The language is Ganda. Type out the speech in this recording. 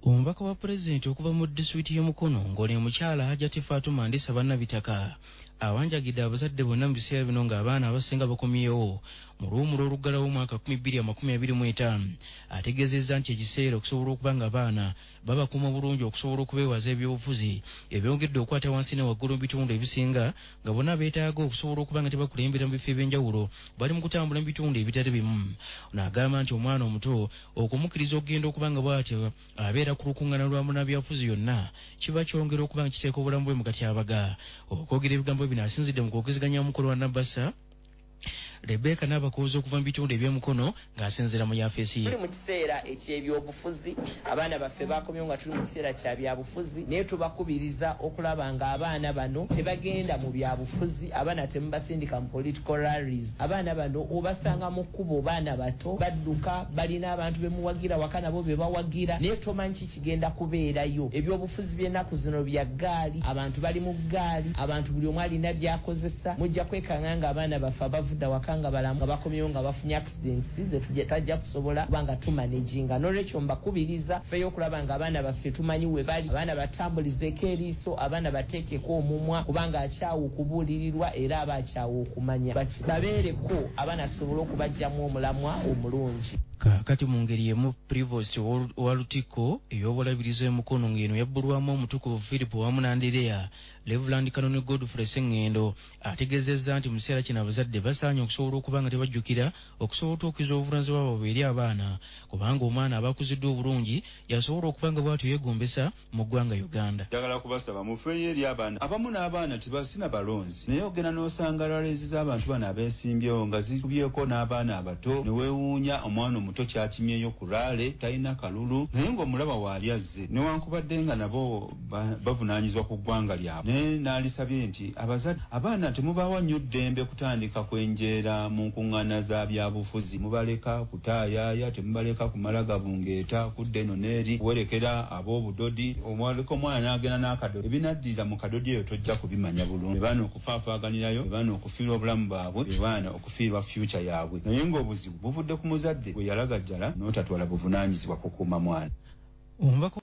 Omubaka wa pulezidenti okuva mu disitulikiti y'Omukono ng'oli omukyala Hajjati Fatuma Ndisa Bannabitaka awanjagidde abazadde bonna mu biseera bino ng'abaana abasinga bakomyewo mu luwummula oluggalawo omwaka 2025 ategeezezza nti ekiseera okusobola okuba ng'abaana babakuuma bulungi okusobola okubeewaza ebyobufuzi ebyongedde okukwata wansi ne waggulu mu bitundu ebisinga nga bonna beetaaga okusobola okuba nga tebakulembera mu bifo eby'enjawulo bali mu kutambula mu bitundu ebitali bimu. N'agamba nti omwana omuto okumukkiriza okugenda okuba nga bw'atyo abeera ku lukuŋŋaana lwa munnabyabufuzi yonna kiba kyongera okuba nga kiteeka obulamu bwe mu katyabaga. Okwogera ebigambo bino asinzidde mu kwogezeganya omukolo wa Nabasa Rebecca n'abakoozi okuva mu bitundu eby'Omukono ng'asinziira mu yafeesi ye. Tuli mu kiseera eky'ebyobufuzi, abaana baffe baakomyewo nga tuli mu kiseera kya byabufuzi, naye tubakubiriza okulaba ng'abaana bano tebagenda mu byabufuzi, abaana temubasindika mu political rallies. Abaana bano obasanga mu kkubo baana bato badduka balina abantu be muwagira waka nabo be bawagira, naye tomanyi ki kigenda kubeerayo. Ebyobufuzi by'ennaku zino bya ggaali, abantu bali mu ggaali, abantu buli omu alina by'akozesa. Mujja kwekanga ng'abaana baffe abavudda waka nga balamu nga bakomyewo nga bafunye accidents ze tajja kusobola kubanga tumanaginga. N'olwekyo mbakubiriza ffeyo okulaba ng'abaana baffe tumanyi we bali, abaana batambulizeeko eriiso, abaana bateekeko omumwa kubanga akyawa okubuulirirwa era aba akyawa okumanya. Babeereko abaana tusobole okubajjamu omulamwa omulungi. Kaakati mu ngeri y'emu Prevost wa Lutikko ey'obulabirizi Mukono ng'eno yabbulwamu omutukuvu Philip wamu n'Anderea Reverend Canon Godfrey Sengendo ategeezezza nti mu kiseera kino abazadde basaanye okusobola okuba nga tebajjukira okusobola okutuukiza obuvunaanyizibwa bwabwe eri abaana kubanga omwana aba akuziddwa obulungi yasobola okuba nga bw'atyo yeegombesa mu ggwanga Uganda. Njagala kubasaba mufeeyo eri abaana abamu n'abaana tibasina balonzi naye ogenda n'osanga lwaleezi z'abantu bano abeesimbyewo nga zikubyeko n'abaana abato ne weewuunya omwana omuto kyakimyeyo ku lwale talina kalulu naye ng'omulaba waali azze newankubadde nga nabo bavunaanyizibwa ku ggwanga lyabwe naye n'alisabye nti abazadde abaana temubaawa nnyo ddembe kutandika kwenjeera mu nkuŋŋaana za byabufuzi mubaleka kutaayaaya temubaleka kumala gabungeeta kudda eno n'eri kuwerekera ab'obudodi omwaleka omwana n'agenda n'akadodi ebinaddira mu kadodi eyo tojja kubimanya bulungi bebaana okufaafaaganirayo bebaana okufiirwa obulamu bwabwe bebaana okufiirwa future yaabwe naye ng'obuzibu buvudde ku muzadde bwe yalagajjala n'otatwala buvunaanyizibwa kukuuma mwana.